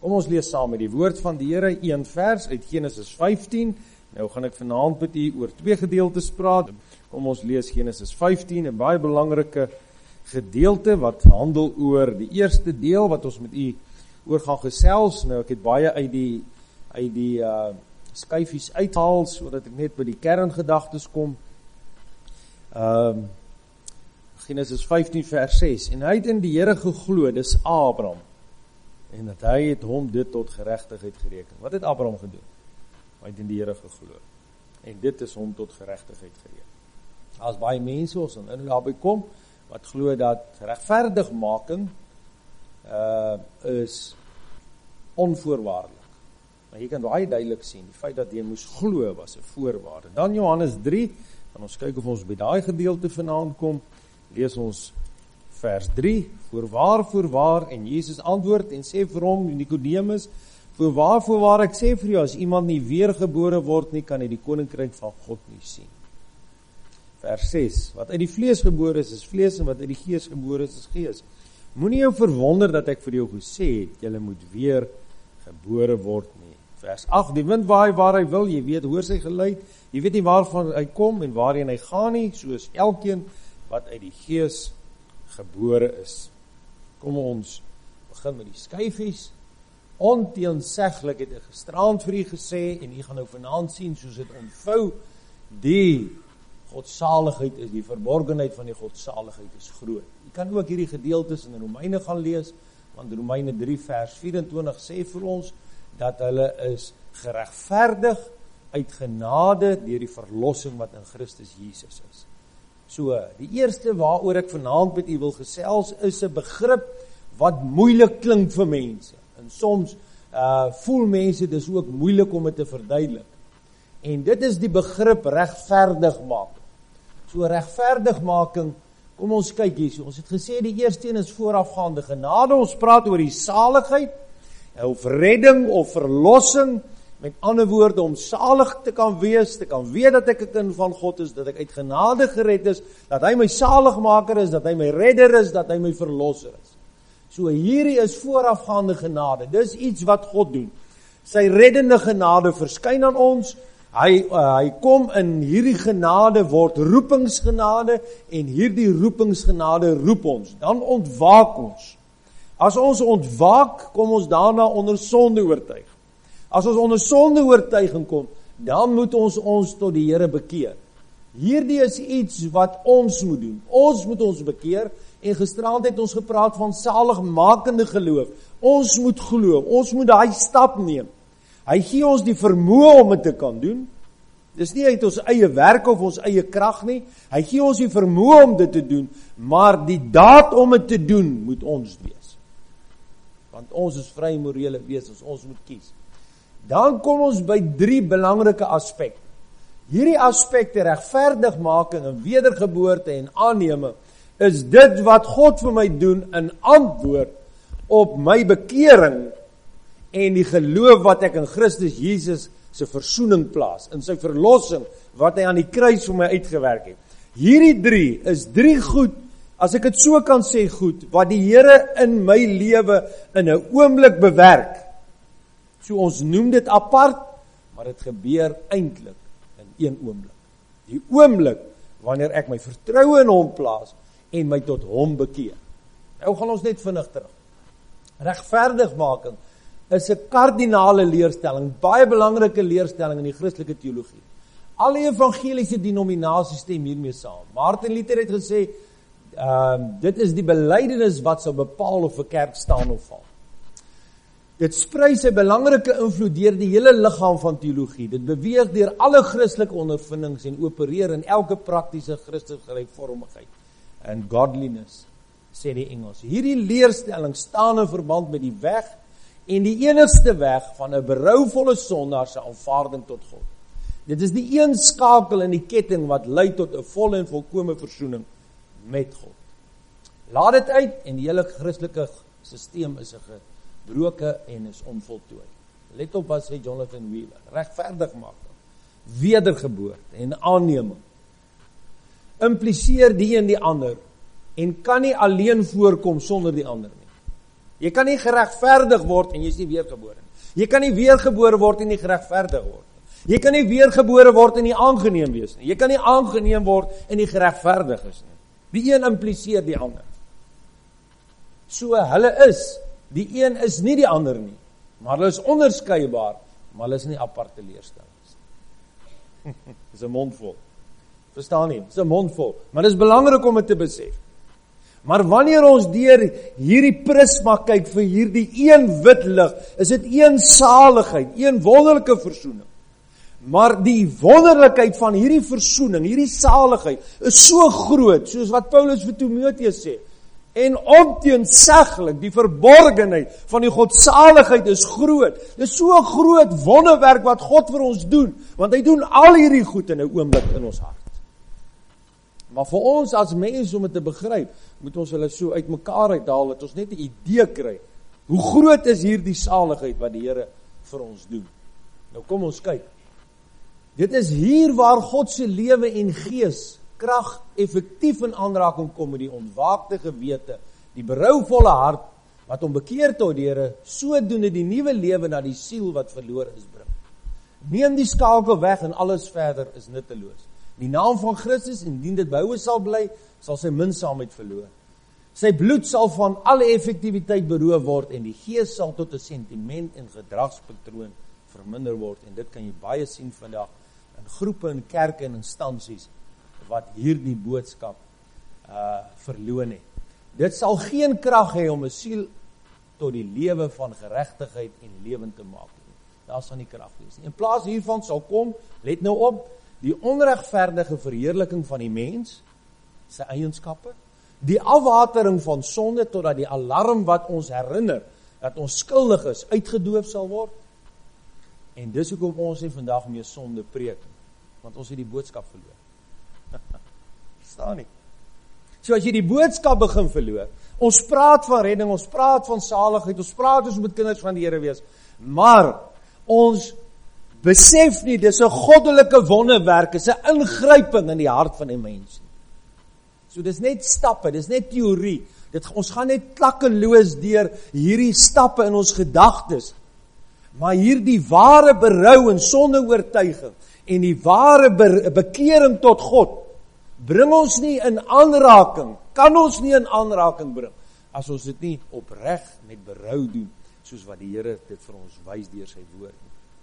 Kom ons lees saam met die woord van die Here, 1 vers uit Genesis 15. Nou gaan ek vanaand met u oor 2 gedeeltes praat. Kom ons lees Genesis 15, 'n baie belangrike gedeelte wat handel oor die eerste deel wat ons met u oor gaan gesels. Nou ek het baie uit die skyfies uithaal sodat ek net by die kerngedagtes kom. Genesis 15 vers 6. En hy het in die Here geglo, dis Abraham. En dat hy het hom dit tot geregtigheid gereken. Wat het Abraham gedoen? Hy het in die Here geglo. En dit is hom tot geregtigheid gereken. As baie mense ons dan daarby kom, wat glo dat regverdigmaking is onvoorwaardelik. Maar jy kan baie duidelik sien, die feit dat jy moes glo was 'n voorwaarde. Dan Johannes 3, en ons kyk of ons by daai gedeelte vanaand kom, lees ons vers 3, voorwaar, en Jesus antwoord en sê vir hom, Nikodemus, voorwaar, ek sê vir jou, as iemand nie weergebore word nie, kan hy die koninkryk van God nie sien. Vers 6, wat uit die vlees gebore is vlees, en wat uit die gees gebore is gees. Moenie jou verwonder dat ek vir jou gesê het, jy moet weer gebore word nie. Vers 8, die wind waai waar hy wil, jy weet, hoor sy geluid, jy weet nie waarvan hy kom en waarheen hy gaan nie, soos elkeen wat uit die gees gebore is. Kom ons begin met die skyfies. Onteenseglik het ek gisterand vir u gesê, en u gaan nou vanaand sien, soos dit ontvou, die godsaligheid is, die verborgenheid van die godsaligheid is groot. U kan ook hierdie gedeeltes in Romeine gaan lees, want Romeine 3 vers 24 sê vir ons, dat hulle is geregverdig uit genade deur die verlossing wat in Christus Jesus is. So, die eerste waaroor ek vanaand met u wil gesels, is 'n begrip wat moeilik klink vir mense. En soms voel mense dis ook moeilik om dit te verduidelik. En dit is die begrip regverdigmaking. So regverdigmaking, kom ons kyk hier. Ons het gesê die eerste een is voorafgaande genade. Ons praat oor die saligheid, of redding, of verlossing. Met ander woorde, om salig te kan wees, te kan weet dat ek 'n kind van God is, dat ek uit genade gered is, dat hy my saligmaker is, dat hy my redder is, dat hy my verlosser is. So hierdie is voorafgaande genade. Dis iets wat God doen. Sy reddende genade verskyn aan ons. Hy kom in hierdie genade word roepingsgenade, en hierdie roepingsgenade roep ons. Dan ontwaak ons. As ons ontwaak, kom ons daarna onder sondeoortuiging. As ons onder sondeoortuiging kom, dan moet ons tot die Here bekeer. Hierdie is iets wat ons moet doen. Ons moet ons bekeer, en gisterand het ons gepraat van saligmakende geloof. Ons moet glo, ons moet daai stap neem. Hy gee ons die vermoë om dit te kan doen. Dis nie uit ons eie werk of ons eie krag nie. Hy gee ons die vermoë om dit te doen, maar die daad om dit te doen, moet ons wees. Want ons is vry morele wesens, ons moet kies. Dan kom ons by 3 belangrike aspekte. Hierdie aspekte, regverdigmaking en wedergeboorte en aanneming, is dit wat God vir my doen in antwoord op my bekering en die geloof wat ek in Christus Jesus se versoening plaas, in sy verlossing wat hy aan die kruis vir my uitgewerk het. Hierdie 3 is 3 goed, as ek dit so kan sê goed, wat die Here in my lewe in 'n oomblik bewerk. So ons noem dit apart, maar dit gebeur eintlik in een oomblik. Die oomblik wanneer ek my vertroue in hom plaas en my tot hom bekeer. Nou gaan ons net vinnig terug. Regverdigmaking is 'n kardinale leerstelling, baie belangrike leerstelling in die Christelike teologie. Alle evangeliese denominasies stem hiermee saam. Martin Luther het gesê, dit is die belydenis wat sal bepaal of 'n kerk staan of val. Dit sprei sy belangrike invloed deur die hele liggaam van teologie. Dit beweeg deur alle Christelike ondervindings en opereer in elke praktiese Christelike gelykvormigheid and godliness, sê die Engels. Hierdie leerstelling staan in verband met die weg en die enigste weg van 'n berouvolle sondaar se aanvaarding tot God. Dit is die een skakel in die ketting wat lei tot 'n volle en volkome versoening met God. Laat dit uit en die hele Christelike stelsel is gebroke en is onvoltooi. Let op wat sê Jonathan Wheeler. Regverdigmaking, wedergeboorte en aanneming impliseer die een die ander en kan nie alleen voorkom sonder die ander nie. Jy kan nie geregverdig word en jy is nie weergebore nie. Jy kan nie weergebore word en nie geregverdig word nie. Jy kan nie weergebore word en nie aangeneem wees nie. Jy kan nie aangeneem word en nie geregverdig is nie. Die een impliseer die ander. So hulle is, die een is nie die ander nie, maar hulle is onderskeibaar, maar hulle is nie aparte leerstellings. Dis 'n mondvol. Verstaan nie, dis 'n mondvol, maar dis belangrik om dit te besef. Maar wanneer ons deur hierdie prisma kyk vir hierdie een wit lig, is dit een saligheid, een wonderlike versoening. Maar die wonderlikheid van hierdie versoening, hierdie saligheid, is so groot, soos wat Paulus vir Timoteus sê. En onteenseglik, die verborgenheid van die godsaligheid is groot. Dit is so 'n groot wonderwerk wat God vir ons doen, want hy doen al hierdie goed in 'n oomblik in ons hart. Maar vir ons as mense om dit te begryp, moet ons hulle so uitmekaar uithaal, dat ons net 'n idee kry. Hoe groot is hierdie saligheid wat die Here vir ons doen? Nou kom ons kyk. Dit is hier waar God se lewe en gees, krag effektief in aanraking kom met die ontwaakte gewete, die berouvolle hart, wat hom bekeer tot die Here, sodoende die nuwe lewe na die siel wat verlore is bring. Neem die skakel weg en alles verder is nutteloos. Die naam van Christus, indien dit behoue sal bly, sal sy minsaamheid verloor. Sy bloed sal van alle effektiwiteit beroof word en die gees sal tot 'n sentiment en gedragspatroon verminder word. En dit kan jy baie sien vandag in groepe, in kerke en instansies wat hierdie boodskap verloon het. Dit sal geen krag hê om 'n siel tot die lewe van geregtigheid en lewend te maak. Daar sal nie krag wees nie. In plaas hiervan sal kom, let nou op, die onregverdige verheerliking van die mens, sy eienskappe, die afwatering van sonde, totdat die alarm wat ons herinner, dat ons skuldig is, uitgedoof sal word. En dis hoekom ons nie vandag meer sonde preek, want ons het die boodskap verloor. Verstaan nie? So as jy die boodskap begin verloor, ons praat van redding, ons praat van saligheid, ons praat ons moet kinders van die Here wees, maar ons besef nie, dis 'n goddelike wonderwerk, is 'n ingryping in die hart van die mens. So dis net stappe, dis net teorie, ons gaan net klakkeloos deur hierdie stappe in ons gedagtes, maar hierdie ware berou en sondeoortuiging, en die ware bekering tot God, bring ons nie in aanraking, kan ons nie in aanraking bring, as ons dit nie opreg met berou doen, soos wat die Here dit vir ons wys deur sy woord.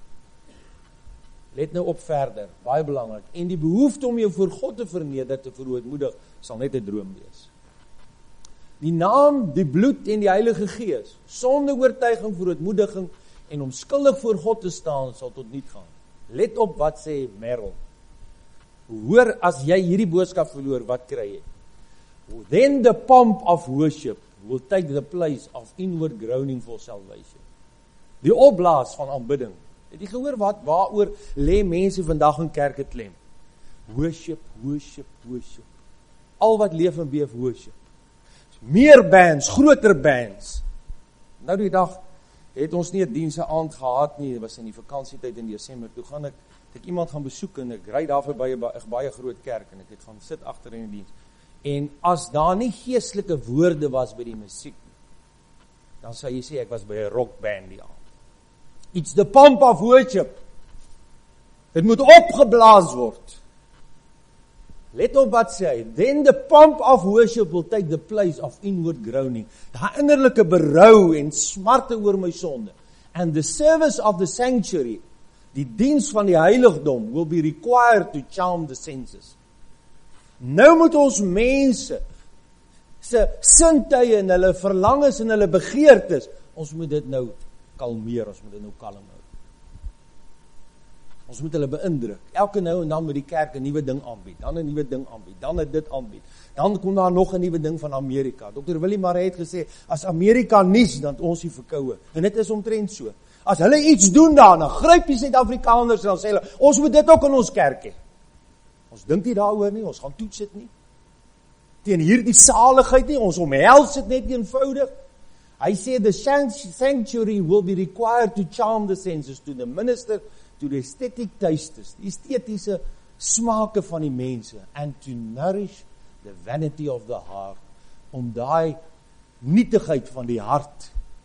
Let nou op verder, baie belangrik, en die behoefte om jou voor God te verneder, te verootmoedig, sal net 'n droom wees. Die naam, die bloed en die Heilige Gees, sonder oortuiging, verootmoediging, en om skuldig voor God te staan, sal tot niet gaan. Let op wat sê Merrill. Hoor, as jy hierdie boodskap verloor, wat kry jy? Then the pomp of worship will take the place of inward groaning for salvation. Die opblaas van aanbidding. Het jy gehoor waaroor lê mense vandag in kerke klem? Worship, worship, worship. Al wat leef en beef worship. Meer bands, groter bands. Nou die dag het ons nie 'n dienste aand gehad nie, dit was in die vakansietyd in Desember. Toe gaan ek iemand gaan besoek en ek ry daar verby 'n baie groot kerk en ek het gaan sit agter in die diens. En as daar nie geestelike woorde was by die musiek, dan sou jy sê ek was by 'n rockband die aand. It's the pomp of worship. Dit moet opgeblaas word. Let op wat sê hy. Then the pomp of worship will take the place of inward groaning. Daai innerlike berou en smarte oor my sonde. And the service of the sanctuary, die diens van die heiligdom, will be required to charm the senses. Nou moet ons mense se sintuie en hulle verlangens en hulle begeertes, ons moet dit nou kalmeer, ons moet dit nou kalm hou. Ons moet hulle beïndruk. Elke nou en dan moet die kerk 'n nuwe ding aanbied, dan 'n nuwe ding aanbied, dan dit aanbied. Dan kom daar nog 'n nuwe ding van Amerika. Dr. Willie Maree het gesê, as Amerika nies, dan ons die verkoue. En dit is omtrent so. As hulle iets doen daarna, gryp die Suid-Afrikaners en dan sê hulle, ons moet dit ook in ons kerk hê. Ons dink nie daaroor nie, ons gaan toets dit nie. Teen hierdie saligheid nie, ons omhels dit net eenvoudig. Hy sê, the sanctuary will be required to charm the senses, to the minister, to the aesthetic tastes, die estetiese smake van die mense, and to nourish the vanity of the heart, om daai nietigheid van die hart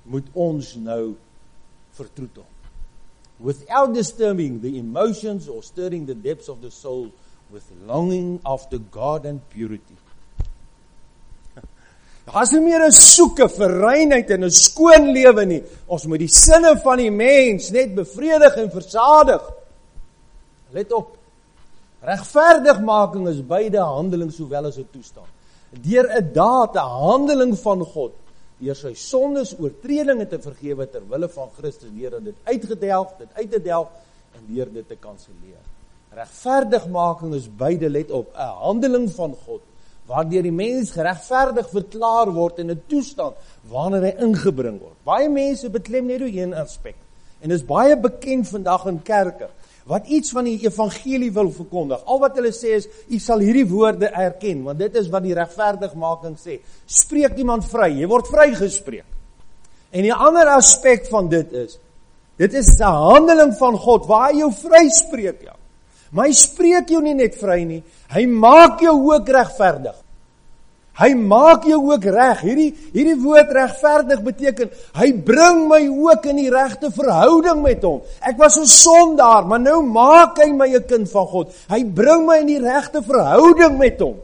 moet ons nou vertroetel. Without disturbing the emotions or stirring the depths of the soul with longing after God and purity. Daar is nie meer 'n soeke vir reinheid en 'n skoon lewe nie. Ons moet die sinne van die mens net bevredig en versadig. Let op, regverdigmaking is beide handeling sowel as 'n toestand. Deur 'n daad, 'n handeling van God, deur sy sondes, oortredinge te vergewe ter wille van Christus, deur dit uit te delf en deur dit te kanselleer. Regverdigmaking is beide, let op, 'n handeling van God, waardeur die mens geregverdig verklaar word in 'n toestand wanneer hy ingebring word. Baie mense beklem net oor een aspek, en is baie bekend vandag in kerke, wat iets van die evangelie wil verkondig. Al wat hulle sê is, jy sal hierdie woorde erken, want dit is wat die regverdigmaking sê. Spreek iemand vry, jy word vrygespreek. En die ander aspek van dit is 'n handeling van God, waar hy jou vryspreek, ja. Maar hy spreek jou nie net vry nie, hy maak jou ook regverdig. Hy maak jou ook reg. Hierdie woord regverdig beteken, hy bring my ook in die regte verhouding met hom. Ek was 'n sondaar, maar nou maak hy my 'n kind van God. Hy bring my in die regte verhouding met hom.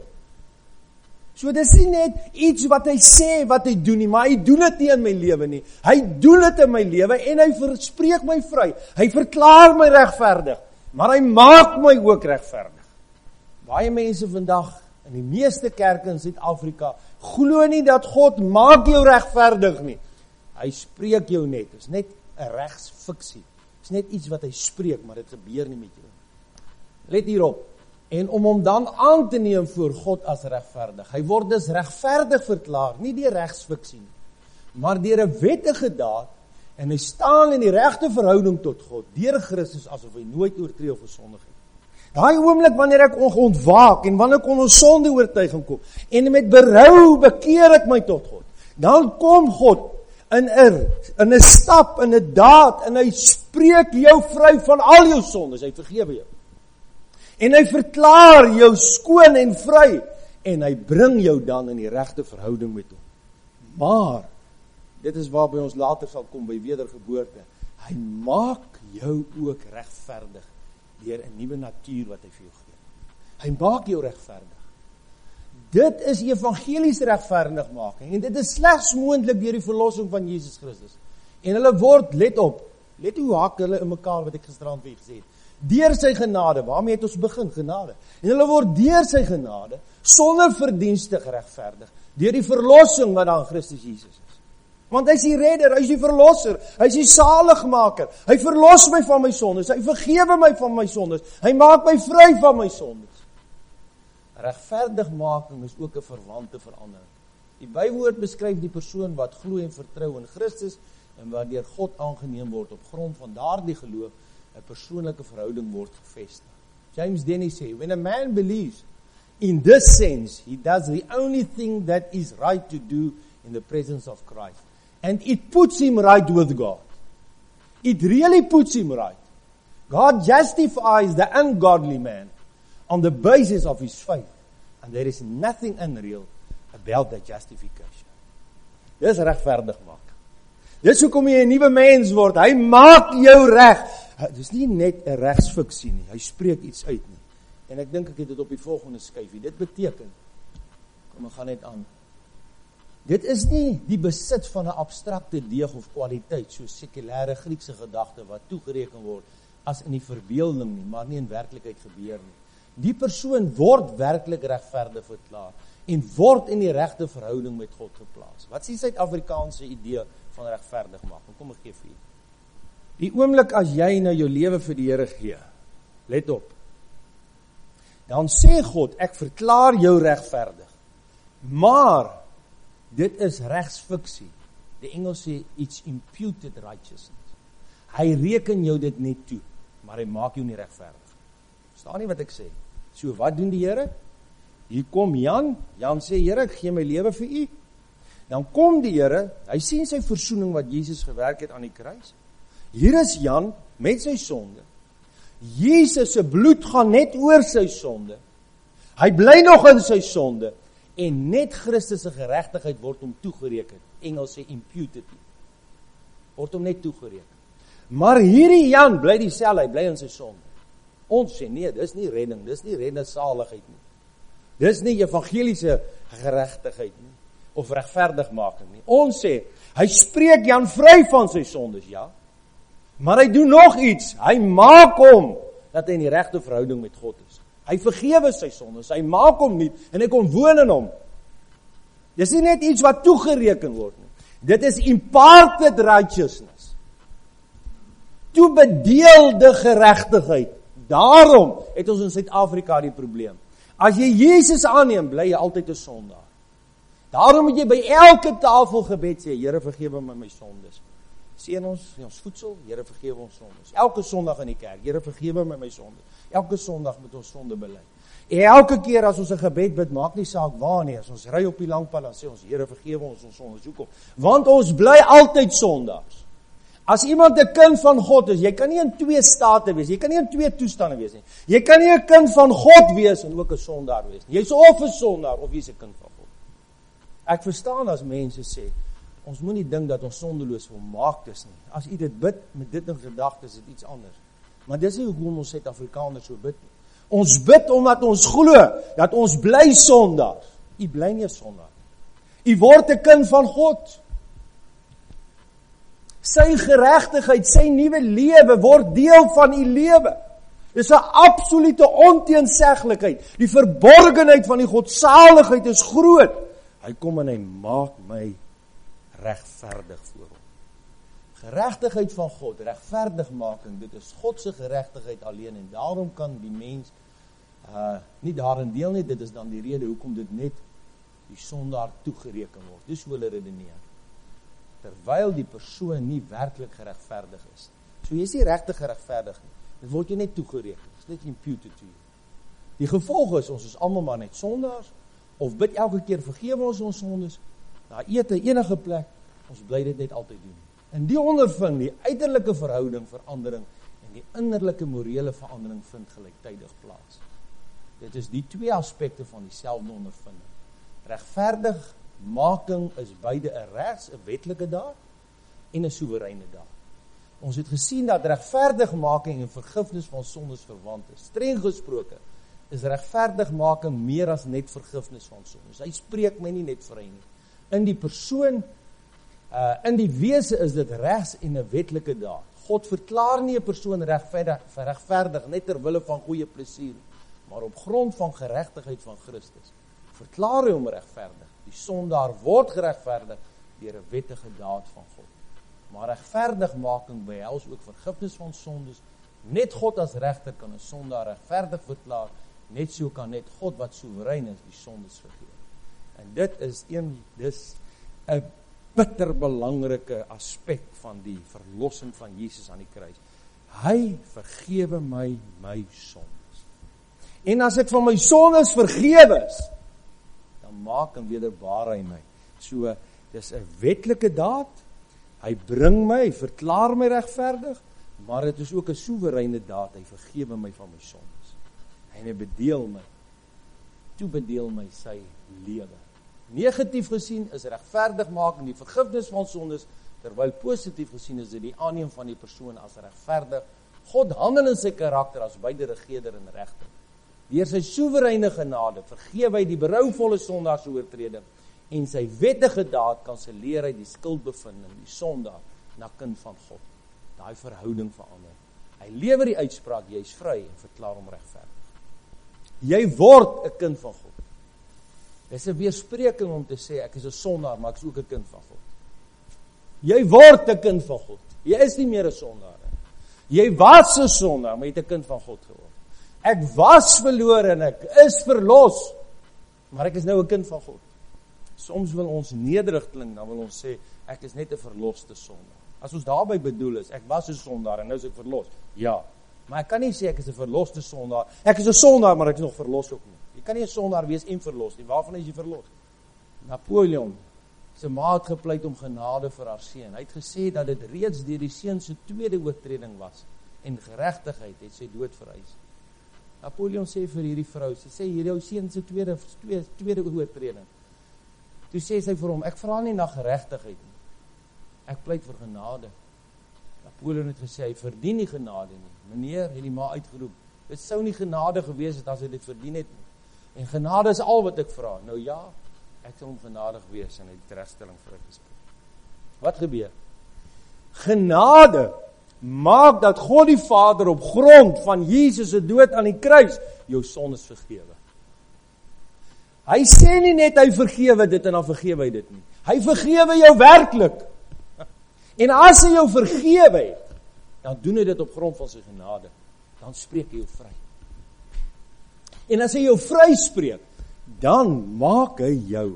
So dis nie net iets wat hy sê, wat hy doen nie, maar hy doen dit nie in my lewe nie. Hy doen dit in my lewe en hy verspreek my vry. Hy verklaar my regverdig, maar hy maak my ook regverdig. Baie mense vandag, in die meeste kerke in Suid-Afrika, glo nie dat God maak jou regverdig nie. Hy spreek jou net. Dit is net 'n regsfiksie. Dit is net iets wat hy spreek, maar dit gebeur nie met jou. Let hierop. En om hom dan aan te neem voor God as regverdig. Hy word dus regverdig verklaar, nie deur regsfiksie nie, maar deur 'n wettige daad, en hy staan in die regte verhouding tot God, deur Christus, asof hy nooit oortree of gesondig het. Daai oomblik wanneer ek ontwaak en wanneer ek onder sonde oortuiging kom en met berou bekeer ek my tot God, dan kom God in 'n stap, in 'n daad, en hy spreek jou vry van al jou sondes, hy vergewe jou. En hy verklaar jou skoon en vry, en hy bring jou dan in die regte verhouding met hom. Maar dit is waarby ons later sal kom by wedergeboorte. Hy maak jou ook regverdig deur 'n nuwe natuur wat hy vir jou gee. Hy maak jou regverdig. Dit is evangeliese regverdigmaking, en dit is slegs moontlik deur die verlossing van Jesus Christus. En hulle word, let op, let hoe hak hulle in mekaar wat ek gisterand weer gesê het, deur sy genade, waarmee het ons begin, genade. En hulle word deur sy genade, sonder verdienste geregverdig, deur die verlossing wat daar in Christus Jesus is. Want hy is die redder, hy is die verlosser, hy is die saligmaker, hy verlos my van my sondes, hy vergewe my van my sondes, hy maak my vry van my sondes. Regverdigmaking is ook 'n verwante verandering. Die Bybelwoord beskryf die persoon wat glo en vertrou in Christus, en wat deur God aangeneem word op grond van daardie geloof, 'n persoonlike verhouding word gevestig. James Dennis sê, when a man believes in this sense, he does the only thing that is right to do in the presence of Christ. And it puts him right with God. It really puts him right. God justifies the ungodly man on the basis of his faith. And there is nothing unreal about that justification. Dis regverdig maak. Dis hoekom jy 'n nuwe mens word. Hy maak jou reg. Dis nie net 'n regsfiksie nie. Hy spreek iets uit nie. En ek dink ek het dit op die volgende skyfie. Dit beteken, kom ek gaan net aan. Dit is nie die besit van 'n abstrakte deeg of kwaliteit, so sekulêre Griekse gedagte wat toegereken word as in die verbeelding nie, maar nie in werklikheid gebeur nie. Die persoon word werklik regverdig verklaar en word in die regte verhouding met God geplaas. Wat is die Suid-Afrikaanse idee van regverdig maak? Kom ek gee vir u. Die oomblik as jy nou jou lewe vir die Here gee, let op, dan sê God, ek verklaar jou regverdig. Maar dit is regsfiksie. Die Engels sê, it's imputed righteousness. Hy reken jou dit net toe, maar hy maak jou nie regverdig. Verstaan nie wat ek sê? So, wat doen die Here? Hier kom Jan sê, Here, ek gee my lewe vir u. Dan kom die Here, hy sien sy versoening wat Jesus gewerk het aan die kruis. Hier is Jan met sy sonde. Jesus se bloed gaan net oor sy sonde. Hy bly nog in sy sonde. En net Christus se geregtigheid word hom toegereken. Engels sê imputed. word hom net toegereken. Maar hierdie Jan bly dieselfde, hy bly in sy sonde. Ons sê nee, dis nie redding, dis nie reddensaligheid nie. Dis nie evangeliese geregtigheid nie, of regverdigmaking nie. Ons sê, hy spreek Jan vry van sy sondes, ja. Maar hy doen nog iets, hy maak hom, dat hy in die regte verhouding met God is. Hy vergewe sy sondes, hy maak hom nie, en hy kom woon in hom. Dis nie net iets wat toegereken word nie. Dit is imparted righteousness. Toebedeelde geregtigheid. Daarom het ons in Suid-Afrika die probleem. As jy Jesus aanneem, bly jy altyd 'n sondaar. Daarom moet jy by elke tafelgebed sê, Here vergewe my my sondes. Seën ons voedsel, Here vergewe ons sondes. Elke Sondag in die kerk, Here vergewe my my sondes. Elke Sondag moet ons sonde bely. Elke keer as ons 'n gebed bid, maak nie saak waar nie, as ons ry op die lang pad, dan sê ons, Here vergewe ons sondes. Hoekom? Want ons bly altyd sondaars. As iemand 'n kind van God is, jy kan nie in twee state wees, jy kan nie in twee toestande wees nie. Jy kan nie 'n kind van God wees en ook 'n sondaar wees nie. Jy's of 'n sondaar of jy's 'n kind van God. Ek verstaan as mense sê, ons moenie dink dat ons sondeloos volmaak is nie. As u dit bid met dit in gedagte, is dit iets anders. Maar dis nie hoekom ons Suid-Afrikaners so bid nie. Ons bid omdat ons glo dat ons bly sondaars. U bly nie 'n sondaar nie. U word 'n kind van God. Sy geregtigheid, sy nuwe lewe word deel van u lewe. Dis 'n absolute onteenseglikheid. Die verborgenheid van die godsaligheid is groot. Hy kom en hy maak my regverdig voor hom. Geregtigheid van God, regverdigmaking, dit is God se geregtigheid alleen en daarom kan die mens nie daarin deel nie. Dit is dan die rede hoekom dit net die sondaar toegereken word. Dis hoe hulle redeneer. Terwyl die persoon nie werklik geregverdig is. So jy is nie regtig geregverdig nie. Dit word jy net toegereken. Dit is net imputed to you. Die gevolg is, ons is almal maar net sondaars, of bid elke keer vergewe ons sondes, na ete enige plek, ons bly dit net altyd doen. En die ondervinding, die uiterlike verhouding verandering, en die innerlike morele verandering vind gelyktydig plaas. Dit is die twee aspekte van dieselfde ondervinding. Regverdigmaking is beide 'n wetlike daad en 'n soewereine daad. Ons het gesien dat regverdigmaking en vergifnis van sondes verwant is. Streng gesproke is regverdigmaking meer as net vergifnis van sondes. Hy spreek my nie net vry nie. In die persoon, in die wese is dit regs en 'n wetlike daad. God verklaar nie 'n persoon regverdig net ter wille van goeie plesier, maar op grond van geregtigheid van Christus. Verklaar hy hom regverdig. Die sondaar word geregverdig deur 'n wettige daad van God. Maar regverdigmaking behels ook vergifnis van sondes. Net God as regter kan 'n sondaar regverdig verklaar. Net so kan net God wat soewerein is die sondes vergewe. En dit is 'n bitter belangrike aspek van die verlossing van Jesus aan die kruis. Hy vergewe my sondes. En as ek van my sondes vergewe is, dan maak en wederbaar hy my. So, dis 'n wetlike daad. Hy bring my, hy verklaar my regverdig, maar dit is ook 'n soewereine daad. Hy vergewe my van my sondes. En hy bedeel my sy lewe. Negatief gesien is regverdigmaking die vergifnis van sondes, terwyl positief gesien is dit die aanneem van die persoon as regverdig. God handel in sy karakter as beide regerder en regter. Deur sy soewereine genade vergewe hy die berouvolle sondaar se oortreding en sy wettige daad kan sy leer uit die skuldbevinding, die sondaar na kind van God. Daai verhouding verander. Hy lewer die uitspraak, jy is vry en verklaar hom regverdig. Jy word 'n kind van God. Dis 'n weerspreking om te sê ek is 'n sondaar, maar ek is ook 'n kind van God. Jy word 'n kind van God. Jy is nie meer 'n sondaar nie. Jy was 'n sondaar, maar jy het 'n kind van God geword. Ek was verlore en ek is verlos, maar ek is nou 'n kind van God. Soms wil ons nederig klink, dan wil ons sê ek is net 'n verloste sondaar. As ons daarby bedoel is, ek was 'n sondaar en nou is ek verlos. Ja, maar ek kan nie sê ek is 'n verloste sondaar. Ek is 'n sondaar, maar ek is nog verlos ook nie. Jy kan nie 'n sondaar wees en verlos nie. Waarvan is jy verlos? Napoleon se ma het gepleit om genade vir haar seun. Hy het gesê dat dit reeds deur die seun se tweede oortreding was en geregtigheid het sy dood vereis. Napoleon sê vir hierdie vrou, sy sê hierdie jou seun se tweede oortreding. Toe sê sy vir hom, ek vra nie na geregtigheid nie. Ek pleit vir genade. Napoleon het gesê, hy verdien nie genade nie. Meneer het die ma uitgeroep, dit sou nie genade gewees het as hy dit verdien het nie. En genade is al wat ek vra. Nou ja, ek sal hom genadig wees en hy het teregstelling vir ek gespreek. Wat gebeur? Genade maak dat God die Vader op grond van Jesus se dood aan die kruis jou sondes vergewe. Hy sê nie net hy vergewe dit en dan vergewe hy dit nie. Hy vergewe jou werklik. En as hy jou vergewe het, dan doen hy dit op grond van sy genade. Dan spreek hy jou vry. En as hy jou vry spreek, dan maak hy jou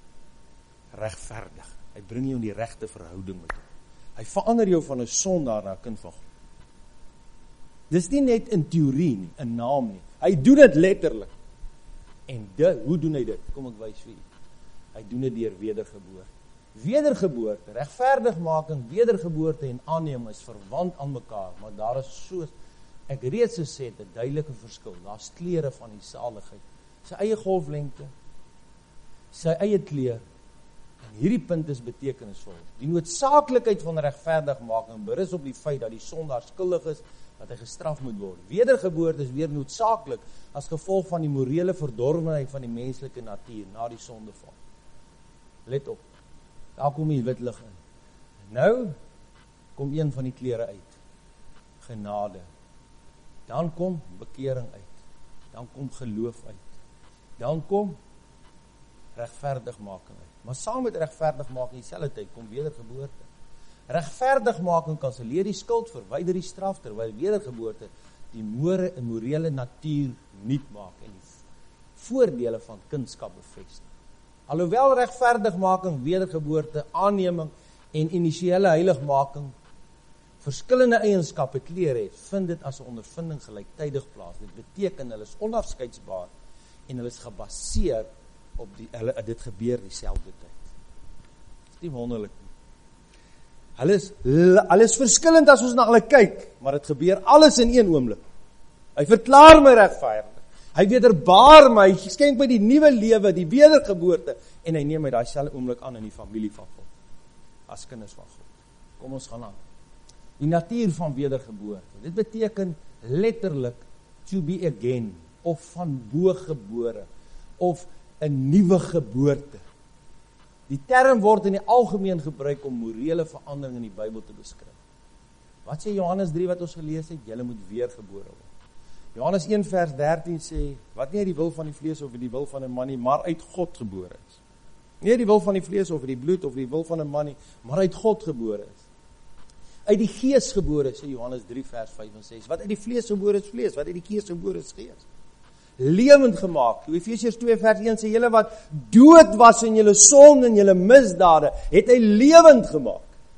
regverdig. Hy bring jou in die regte verhouding met hom. Hy verander jou van 'n sondaar na 'n kind van God. Dis nie net in teorie nie, in naam nie. Hy doen dit letterlik. En hoe doen hy dit? Kom ek wys vir u. Hy doen dit deur wedergeboorte. Wedergeboorte, regverdigmaking, wedergeboorte en aanneem is verwant aan mekaar, maar daar is so, ek reeds gesê het, 'n duidelike verskil. Daar's kleure van die saligheid. Sy eie golflengte, sy eie kleur. En hierdie punt is betekenisvol. Die noodsaaklikheid van regverdigmaking berus op die feit dat die sondaar skuldig is, dat hy gestraf moet word. Wedergeboorte is weer noodsaaklik as gevolg van die morele verdorwenheid van die menslike natuur na die sondeval. Let op, daar kom die wit lig in. Nou kom een van die kleure uit. Genade. Dan kom bekering uit. Dan kom geloof uit. Dan kom regverdigmaking uit. Maar saam met regverdigmaking dieselfde tyd kom wedergeboorte. Regverdigmaking kanselleer die skuld, verwyder die straf, terwyl wedergeboorte die morele natuur nuut maak en die voordele van kindskap bevestig. Alhoewel regverdigmaking, wedergeboorte, aanneming en initiële heiligmaking verskillende eienskappe kleur het, vind dit as 'n ondervinding gelyktydig plaas. Dit beteken hulle is onafskeidsbaar en hulle is gebaseer op dit gebeur dieselfde tyd. Dit is nie wonderlik nie. Hulle is verskillend as ons na hulle kyk, maar dit gebeur alles in een oomblik. Hy verklaar my regverdig. Hy wederbaar my, hy skenk my die nuwe lewe, die wedergeboorte, en hy neem my daai selfde oomblik aan in die familie van God, as kinders van God. Kom ons gaan aan. Die natuur van wedergeboorte. Dit beteken letterlik to be again, of van bo gebore, of 'n nuwe geboorte. Die term word in die algemeen gebruik om morele verandering in die Bybel te beskryf. Wat sê Johannes 3 wat ons gelees het? Julle moet weergebore word. Johannes 1 vers 13 sê, wat nie uit die wil van die vlees of die wil van 'n man nie, maar uit God gebore is. Nie uit die wil van die vlees of die bloed of die wil van 'n man nie, maar uit God gebore is. Uit die gees gebore, sê Johannes 3 vers 5 en 6. Wat uit die vlees gebore is vlees, wat uit die gees gebore is gees. Lewend gemaak. Efesiërs 2 vers 1 sê, julle wat dood was in julle sonde en julle misdade, het hy lewend gemaak.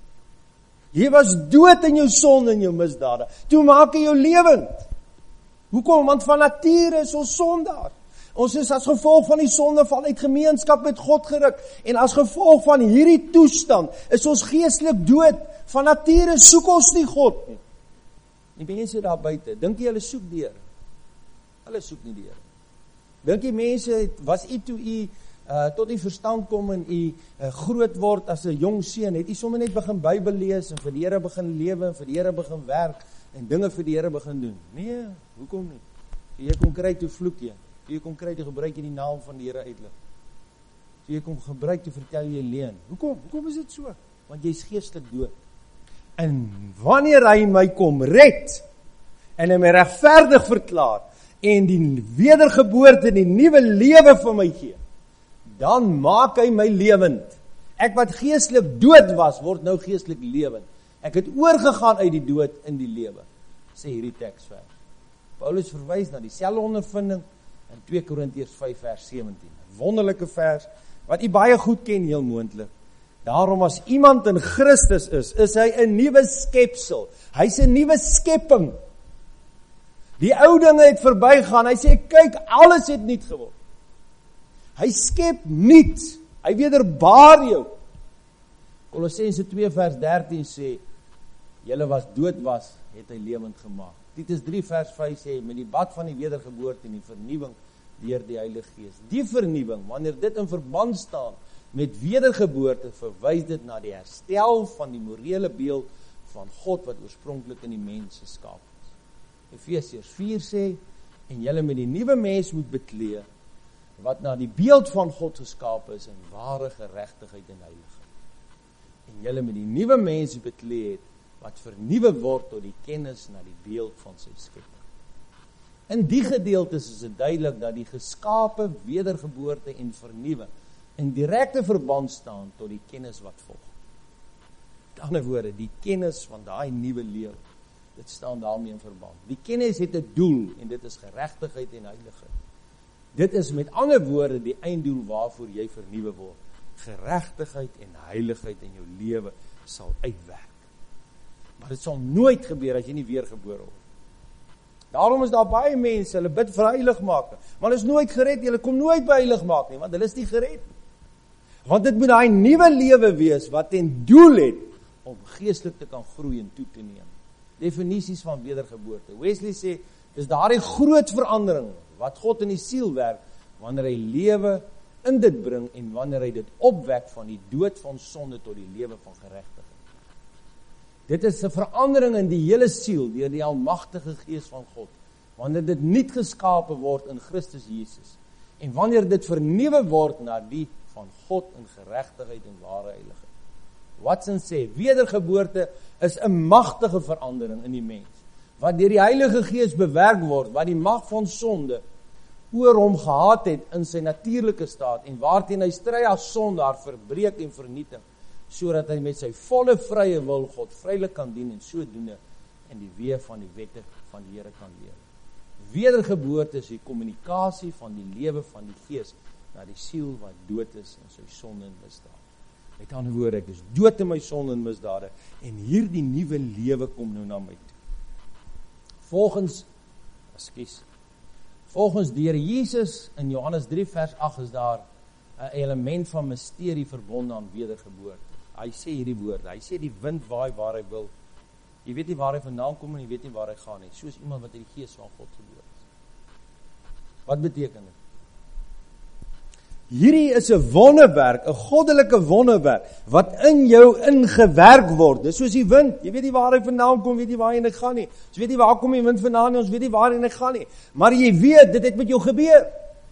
Jy was dood in jou sonde en jou misdade. Toe maak hy jou lewend. Hoekom? Want van nature is ons sondaar. Ons is as gevolg van die sondeval uit gemeenskap met God geruk. En as gevolg van hierdie toestand is ons geestelik dood. Van nature soek ons nie God nie. Die mense daar buite, dink jy hulle soek die Here? Hulle soek nie die Here. Dink jy mense, was u toe u tot die verstand kom en u groot word as 'n jong seun, het u sommer net begin Bybel lees en vir die Here begin lewe en vir die Here begin werk en dinge vir die Here begin doen? Nee, hoekom nie? Jy kom kry toe vloek jy. Jy kom kry toe gebruik jy die naam van die Here uitlig. Jy kom gebruik toe vertel jy leuen. Hoekom is dit so? Want jy is geestelik dood. En wanneer hy my kom red en hy my regverdig verklaar en die wedergeboorte, die nuwe lewe vir my gee, dan maak hy my lewend. Ek wat geestelik dood was, word nou geestelik lewend. Ek het oorgegaan uit die dood in die lewe, sê hierdie teksvers. Paulus verwys na dieselfde ondervinding in 2 Korintiërs 5 vers 17. 'n Wonderlike vers wat u baie goed ken, heel moontlik. Daarom as iemand in Christus is hy 'n nuwe skepsel. Hy's 'n nuwe skepping. Die ou dinge het verbygaan. Hy sê kyk, alles het nuut geword. Hy skep nuut. Hy wederbaar jou. Kolossense 2 vers 13 sê, julle was dood was, het hy lewend gemaak. Titus 3 vers 5 sê, met die bad van die wedergeboorte en die vernuwing deur die Heilige Gees. Die vernuwing, wanneer dit in verband staan met wedergeboorte, verwys dit na die herstel van die morele beeld van God wat oorspronklik in die mens geskaap is. Efesiërs 4 sê, en julle met die nuwe mens moet beklee, wat na die beeld van God geskaap is in ware geregtigheid en heiligheid. En julle met die nuwe mens beklee het, wat vernuwe word tot die kennis na die beeld van sy skepper. In die gedeeltes is dit duidelik dat die geskape, wedergeboorte en vernuwe in direkte verband staan tot die kennis wat volg. Met ander woorde, die kennis van daai nuwe lewe, dit staan daarmee in verband. Die kennis het 'n doel en dit is geregtigheid en heiligheid. Dit is met ander woorde die einddoel waarvoor jy vernuwe word. Geregtigheid en heiligheid in jou lewe sal uitwerk. Maar dit sal nooit gebeur as jy nie weergebore word. Daarom is daar baie mense, hulle bid vir heiligmaking, maar hulle is nooit gered, hulle kom nooit by heiligmaking, want hulle is nie gered. Want dit moet daai nuwe lewe wees wat ten doel het om geestelik te kan groei en toe te neem. Definisies van wedergeboorte. Wesley sê, dis daardie groot verandering wat God in die siel werk, wanneer hy lewe in dit bring en wanneer hy dit opwek van die dood van sonde tot die lewe van geregtigheid. Dit is 'n verandering in die hele siel deur die almagtige Gees van God, wanneer dit nuut geskape word in Christus Jesus en wanneer dit vernuwe word na die van God in geregtigheid en ware heiligheid. Watson sê, wedergeboorte is 'n magtige verandering in die mens, wat deur die Heilige Gees bewerk word, wat die mag van sonde oor hom gehad het in sy natuurlike staat, en waarteen hy stry as sondaar verbreek en vernietig, sodat hy met sy volle vrye wil God vrylik kan dien en sodoende in die weë van die wette van die Here kan lewe. Wedergeboorte is die kommunikasie van die lewe van die Gees na die siel wat dood is in sy sonde en misdade. Met ander woorde, ek is dood in my sonde en misdade, en hierdie nuwe lewe kom nou na my toe. Volgens die Here Jesus in Johannes 3 vers 8 is daar 'n element van misterie verbonde aan wedergeboorte. Hy sê hierdie woorde, hy sê die wind waai waar hy wil. Jy weet nie waar hy vandaan kom en jy weet nie waar hy gaan nie, soos iemand wat in die Gees van God gebore is. Wat beteken dit? Hierdie is 'n wonderwerk, 'n goddelike wonderwerk, wat in jou ingewerk word. Dis soos die wind, jy weet nie waar hy vandaan kom, weet nie waar hy gaan nie. Ons weet nie waar kom die wind vandaan nie, ons weet nie waar hy gaan nie. Maar jy weet, dit het met jou gebeur.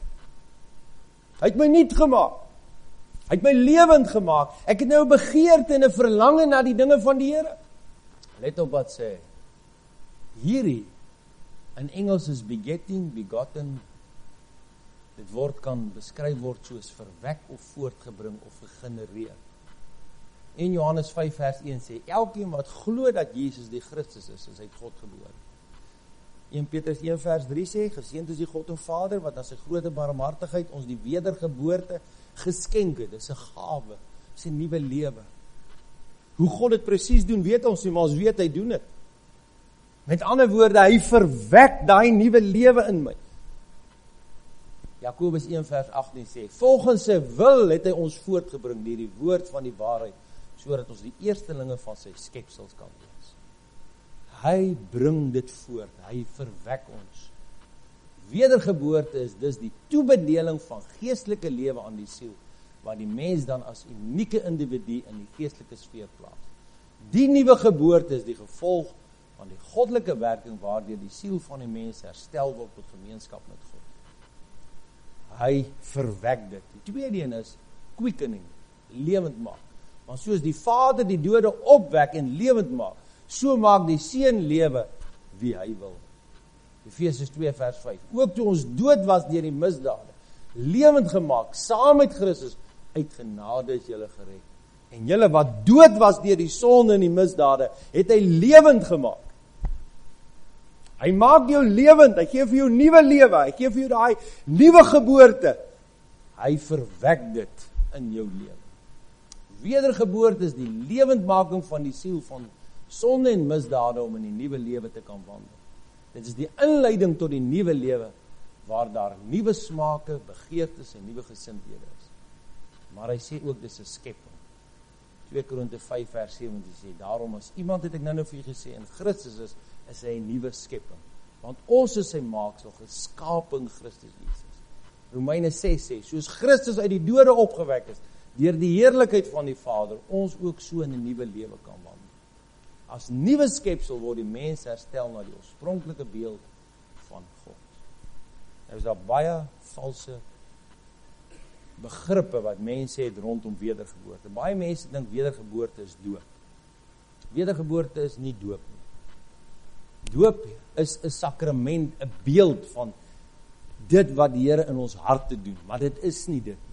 Hy het my nuut gemaak. Hy het my lewend gemaak. Ek het nou 'n begeerte en 'n verlange na die dinge van die Here. Let op wat sê. Hierdie, in Engels is begotten. Dit kan beskryf word soos verwek of voortgebring of gegenereer. En Johannes 5 vers 1 sê, elkeen wat glo dat Jesus die Christus is uit God gebore. 1 Petrus 1 vers 3 sê, geseënd is die God en Vader, wat aan sy grote barmhartigheid ons die wedergeboorte geskenk het. Dit is 'n gawe, dit is 'n nuwe lewe. Hoe God dit presies doen, weet ons nie, maar ons weet hy doen dit. Met ander woorde, hy verwek daai nuwe lewe in my. Jakobus 1 vers 18 sê, volgens sy wil het hy ons voortgebring deur die woord van die waarheid, sodat ons die eerstelinge van sy skepsels kan wees. Hy bring dit voort, hy verwek ons. Wedergeboorte is dus die toebedeling van geestelike lewe aan die siel, wat die mens dan as unieke individu in die geestelike sfeer plaas. Die nuwe geboorte is die gevolg van die goddelike werking waardeur die siel van die mens herstel word tot gemeenskap met God. Hy verwek dit. Die tweede een is quickening, lewend maak. Want soos die Vader die dode opwek en lewend maak, so maak die Seun lewe wie hy wil. Efesiërs 2 vers 5. Ook toe ons dood was deur die misdade, lewend gemaak, saam met Christus, uit genade is julle gered. En julle wat dood was deur die sonde en die misdade, het hy lewend gemaak. Hy maak jou lewend, hy gee vir jou nuwe lewe, hy gee vir jou daai nuwe geboorte. Hy verwek dit in jou lewe. Wedergeboorte is die lewendmaking van die siel van sonde en misdade om in die nuwe lewe te kan wandel. Dit is die inleiding tot die nuwe lewe, waar daar nuwe smake, begeertes en nuwe gesindhede is. Maar hy sê ook, dis 'n skepping. 2 Korinte 5 vers 17 sê, daarom as iemand het ek nou vir julle gesê, in Christus is hy 'n nuwe skepping. Want ons is sy maaksel, geskape in Christus Jesus. Romeine 6 sê, soos Christus uit die dode opgewek is, deur die heerlikheid van die Vader, ons ook so in 'n nuwe lewe kan wandel. As nuwe skepsel word die mens herstel na die oorspronklike beeld van God. Nou is daar baie valse begrippe wat mense het rondom wedergeboorte. Baie mense dink wedergeboorte is doop. Wedergeboorte is nie doop nie. Doop is 'n sakrament, 'n beeld van dit wat die Here in ons harte doen, maar dit is nie dit.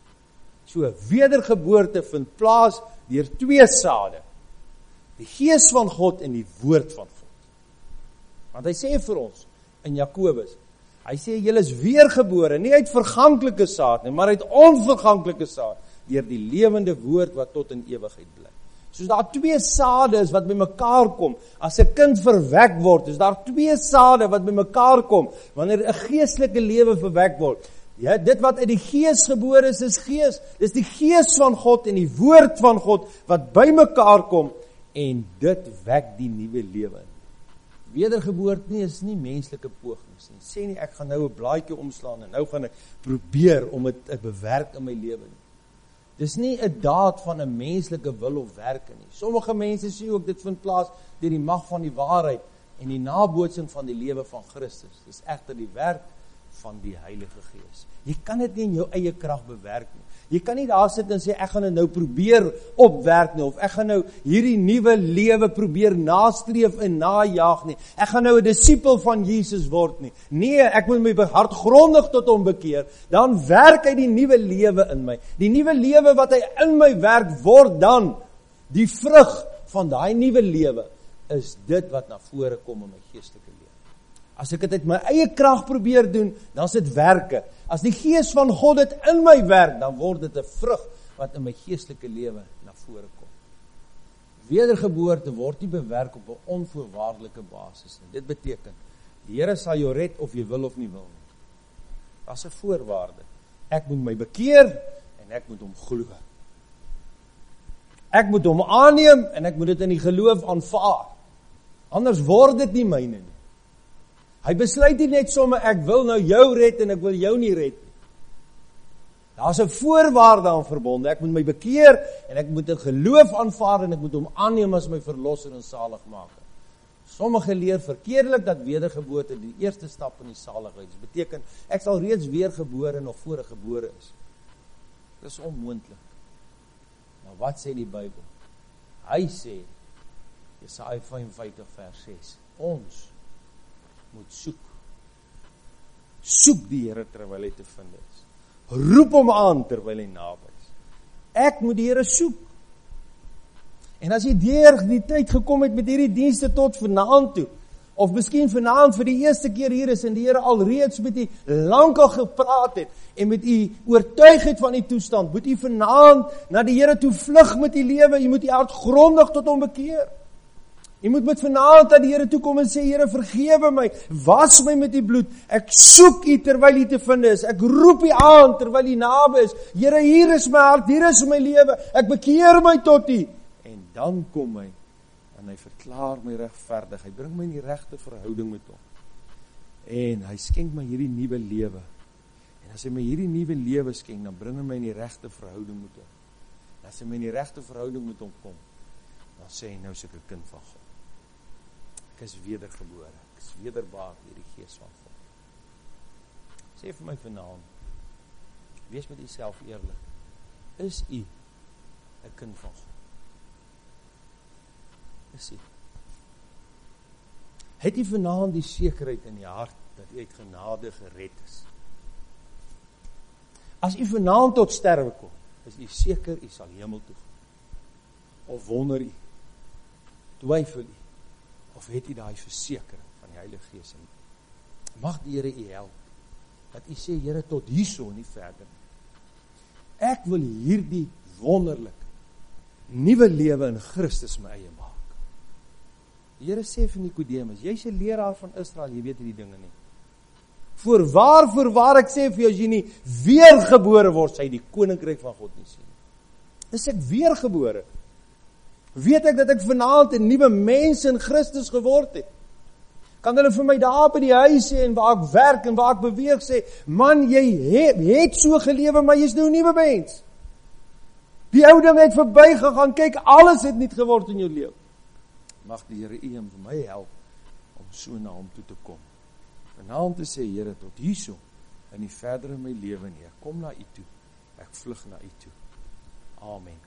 So, wedergeboorte vind plaas deur twee sade. Die Gees van God en die Woord van God. Want hy sê vir ons in Jakobus, hy sê julle is weergebore, nie uit verganklike saad nie, maar uit onverganklike saad, deur die lewende woord wat tot in ewigheid bly. Soos daar twee sade is wat by mekaar kom, as 'n kind verwek word, is daar twee sade wat by mekaar kom, wanneer 'n geestelike lewe verwek word. Ja, dit wat uit die Gees gebore is Gees. Dis die Gees van God en die Woord van God wat by mekaar kom, en dit wek die nuwe lewe in. Wedergeboorte nie is nie menslike pogings nie. Sê nie ek gaan nou 'n blaadjie omslaan en nou gaan ek probeer om dit te bewerk in my lewe nie. Dis nie 'n daad van 'n menslike wil of werke nie. Sommige mense sê ook dit vind plaas deur die mag van die waarheid en die nabootsing van die lewe van Christus. Dis egter die werk van die Heilige Gees. Jy kan dit nie in jou eie krag bewerk nie. Jy kan nie daar sit en sê ek gaan dit nou probeer opwerk nie, of ek gaan nou hierdie nuwe lewe probeer nastreef en najaag nie. Ek gaan nou 'n disipel van Jesus word nie. Nee, ek moet my hart grondig tot hom bekeer, dan werk hy die nuwe lewe in my. Die nuwe lewe wat hy in my werk word dan die vrug van daai nuwe lewe is dit wat na vore kom in my geestelike lewe. As ek dit uit my eie krag probeer doen, dan is dit werke. As die Gees van God dit in my werk, dan word dit 'n vrug wat in my geestelike lewe na vore kom. Wedergeboorte word nie bewerk op 'n onvoorwaardelike basis nie. Dit beteken, die Here sal jou red of jy wil of nie wil nie. Daar's 'n voorwaarde. Ek moet my bekeer en ek moet hom glo. Ek moet hom aanneem en ek moet dit in die geloof aanvaar. Anders word dit nie myne nie. Hy besluit nie net sommer ek wil nou jou red en ek wil jou nie red nie. Daar's 'n voorwaarde aan verbonde. Ek moet my bekeer en ek moet in geloof aanvaar en ek moet hom aanneem as my verlosser en saligmaker. Sommige leer verkeerdelik dat wedergeboorte die eerste stap in die saligheid is. Beteken ek sal reeds weergebore nog voor ek gebore is. Dis onmoontlik. Maar wat sê die Bybel? Hy sê Jesaja 55 vers 6. Ons moet soek. Soek die Here terwyl hy te vind is. Roep hom aan terwyl hy naby is. Ek moet die Here soek. En as jy deur die tyd gekom het met hierdie dienste tot vanaand toe, of miskien vanaand vir die eerste keer hier is en die Here alreeds met u lankal gepraat het en met u oortuig het van die toestand, moet u vanaand na die Here toe vlug met u lewe, u moet u hart grondig tot hom bekeer. Jy moet met vanaand aan die Here toe kom en sê, Here, vergewe my, was my met die bloed, ek soek u terwyl u te vind is, ek roep u aan terwyl u naby is, Here, hier is my hart, hier is my lewe, ek bekeer my tot u, en dan kom hy, en hy verklaar my regverdig, hy bring my in die regte verhouding met hom, en hy skenk my hierdie nuwe lewe, en as hy my hierdie nuwe lewe skenk, dan bring hy my in die regte verhouding met hom, en as hy my in die regte verhouding met hom kom, dan sê hy, nou is ek 'n kind van God. Ek is wedergebore, ek is wederbaar deur die Gees van God. Sê vir my vanaand, wees met jouself eerlik, is u 'n kind van God? Is u? Het u vanaand die sekerheid in die hart, dat u uit genade gered is? As u vanaand tot sterwe kom, is u seker, u sal hemel toe gaan? Of wonder u, twyfel u, of het u daai versekering van die Heilige Gees in u? Mag die Here u help, dat u sê, Here, tot hierso, nie verder nie. Ek wil hierdie wonderlik nuwe lewe in Christus my eie maak. Die Here sê vir Nikodemus, jy's 'n leraar van Israel, jy weet hierdie dinge nie. Voorwaar ek sê vir jou, as jy nie weergebore word, sal jy die koninkryk van God nie sien. Is ek weergebore? Weet ek dat ek vanaand 'n nuwe mens in Christus geword het? Kan hulle vir my daar by die huis sê, en waar ek werk, en waar ek beweeg sê, man, jy het so gelewe, maar jy's nou 'n nuwe mens. Die ou ding het verby gegaan, kyk, alles het nuut geword in jou lewe. mag die Here U vir my help om so na hom toe te kom. Vanaand te sê, Here, tot hierso, in die verdere my lewe nie. Ek kom na U toe, ek vlug na U toe. Amen.